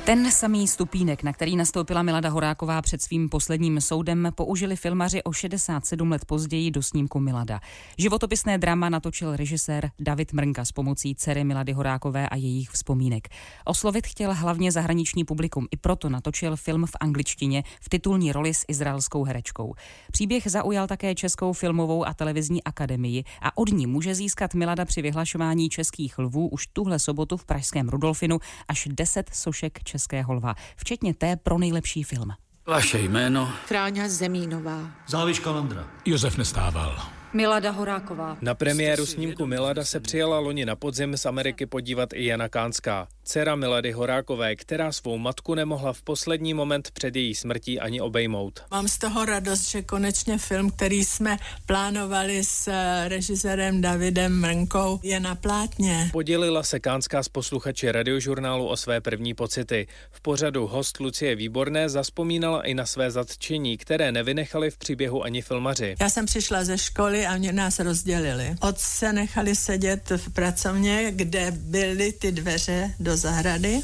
Ten samý stupínek, na který nastoupila Milada Horáková před svým posledním soudem, použili filmaři o 67 let později do snímku Milada. Životopisné drama natočil režisér David Mrnka s pomocí dcery Milady Horákové a jejich vzpomínek. Oslovit chtěl hlavně zahraniční publikum, i proto natočil film v angličtině v titulní roli s izraelskou herečkou. Příběh zaujal také Českou filmovou a televizní akademii a od ní může získat Milada při vyhlašování českých lvů už tuhle sobotu v pražském Rudolfinu až 10 sošek Českého lva, včetně té pro nejlepší film. Vaše jméno? Kráňa Zemínová. Záviška Landra. Josef Nestával. Milada Horáková. Na premiéru snímku Milada se přijela loni na podzim z Ameriky podívat i Jana Kánská, dcera Milady Horákové, která svou matku nemohla v poslední moment před její smrtí ani obejmout. Mám z toho radost, že konečně film, který jsme plánovali s režisérem Davidem Mrnkou, je na plátně. Podělila se Kánská s posluchači Radiožurnálu o své první pocity. V pořadu host Lucie Výborné zavzpomínala i na své zatčení, které nevynechali v příběhu ani filmaři. Já jsem přišla ze školy a oni nás rozdělili. Otce nechali sedět v pracovně, kde byly ty dveře do zahrady,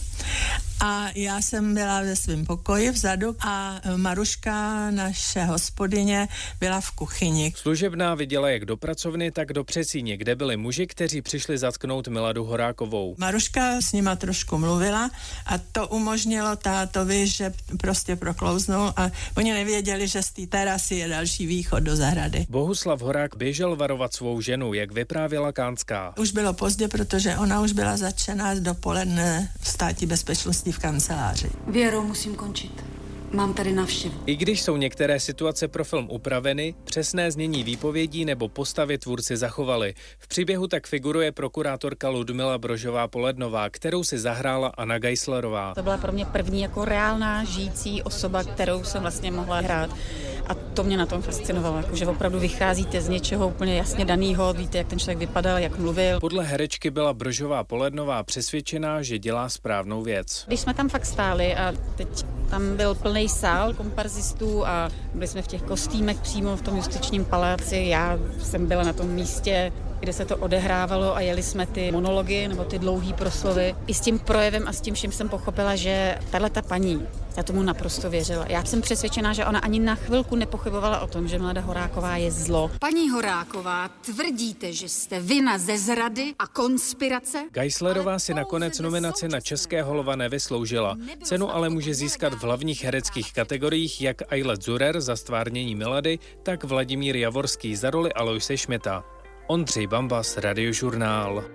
a já jsem byla ve svém pokoji vzadu a Maruška, naše hospodyně, byla v kuchyni. Služebná viděla jak do pracovny, tak do předsíně, kde byli muži, kteří přišli zatknout Miladu Horákovou. Maruška s nima trošku mluvila a to umožnilo tátovi, že prostě proklouznul a oni nevěděli, že z té terasy je další východ do zahrady. Bohuslav Horák běžel varovat svou ženu, jak vyprávěla Kánská. Už bylo pozdě, protože ona už byla zatčená dopoledne v Státní bezpečnosti v kanceláři. Věro, musím končit. Mám tady návštěvu. I když jsou některé situace pro film upraveny, přesné znění výpovědí nebo postavy tvůrci zachovali. V příběhu tak figuruje prokurátorka Ludmila Brožová-Polednová, kterou si zahrála Anna Geislerová. To byla pro mě první jako reálná žijící osoba, kterou jsem vlastně mohla hrát. A to mě na tom fascinovalo, jako, že opravdu vycházíte z něčeho úplně jasně daného, víte, jak ten člověk vypadal, jak mluvil. Podle herečky byla Brožová-Polednová přesvědčená, že dělá správnou věc. Když jsme tam fakt stáli a teď tam byl plný sál komparzistů a byli jsme v těch kostýmech přímo v tom justičním paláci, já jsem byla na tom místě, kde se to odehrávalo a jeli jsme ty monology nebo ty dlouhý proslovy. I s tím projevem a s tím vším jsem pochopila, že tahleta paní, já tomu naprosto věřila. Já jsem přesvědčená, že ona ani na chvilku nepochybovala o tom, že Milada Horáková je zlo. Paní Horáková, tvrdíte, že jste vina ze zrady a konspirace? Geislerová si nakonec nominaci na Českého lva nevysloužila. Cenu ale může získat v hlavních hereckých kategoriích jak Eilert Zurer za stvárnění Milady, tak Vladimír Javorský za roli Aloise Šmita. Ondřej Bambas, Radiožurnál.